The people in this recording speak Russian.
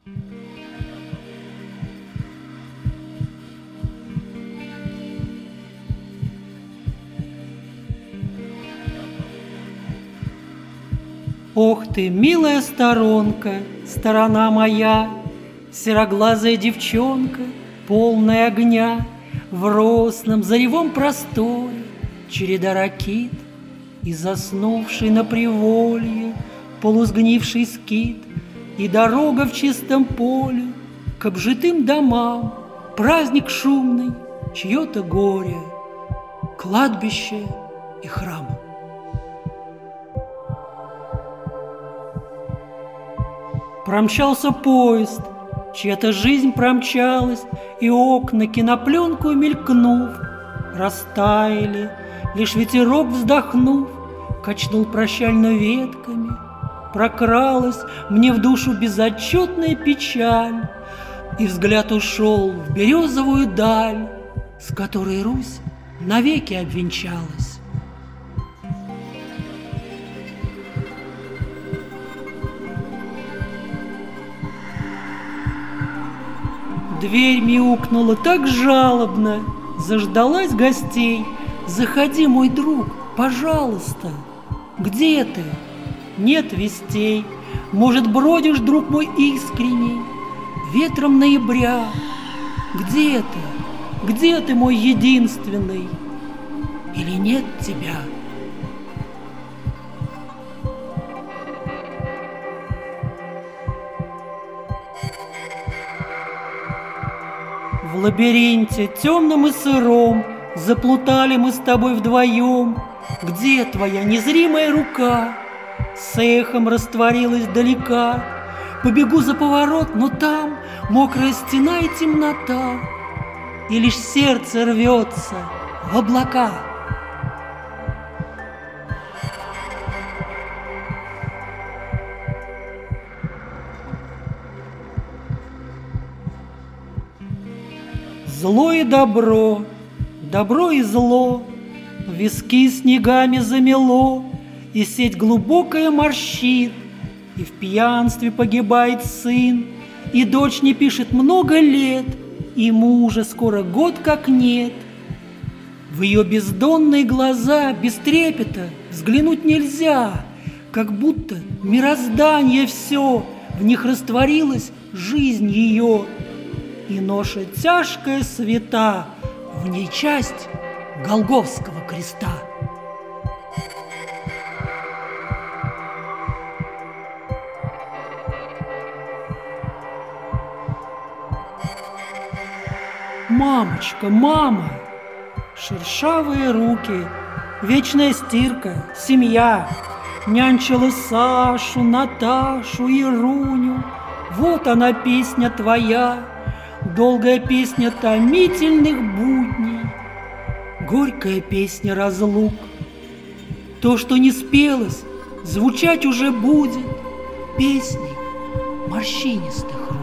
Ох ты, милая сторонка, сторона моя, сероглазая девчонка, полная огня, в росном заревом просторе череда ракит и заснувший на приволье полусгнивший скит, и дорога в чистом поле к обжитым домам, праздник шумный, чье-то горе, кладбище и храм. Промчался поезд, чья-то жизнь промчалась, и окна, кинопленку мелькнув, растаяли, лишь ветерок, вздохнув, качнул прощально ветками. Прокралась мне в душу безотчетная печаль, и взгляд ушел в березовую даль, с которой Русь навеки обвенчалась. Дверь мяукнула так жалобно, заждалась гостей. Заходи, мой друг, пожалуйста. Где ты? Нет вестей. Может, бродишь, друг мой искренний, ветром ноября? Где ты? Где ты, мой единственный? Или нет тебя? В лабиринте темном и сыром заплутали мы с тобой вдвоем. Где твоя незримая рука? С эхом растворилась далека. Побегу за поворот, но там мокрая стена и темнота, и лишь сердце рвется в облака. Зло и добро, добро и зло, виски снегами замело, и сеть глубокая морщин, и в пьянстве погибает сын, и дочь не пишет много лет, и мужа скоро год как нет. В ее бездонные глаза без трепета взглянуть нельзя, как будто мироздание все, в них растворилась жизнь ее. И ноша тяжкая свята, в ней часть Голгофского креста. Мамочка, мама, шершавые руки, вечная стирка, семья, нянчила Сашу, Наташу и Руню. Вот она, песня твоя, долгая песня томительных будней, горькая песня разлук. То, что не спелось, звучать уже будет песней морщинистых рук.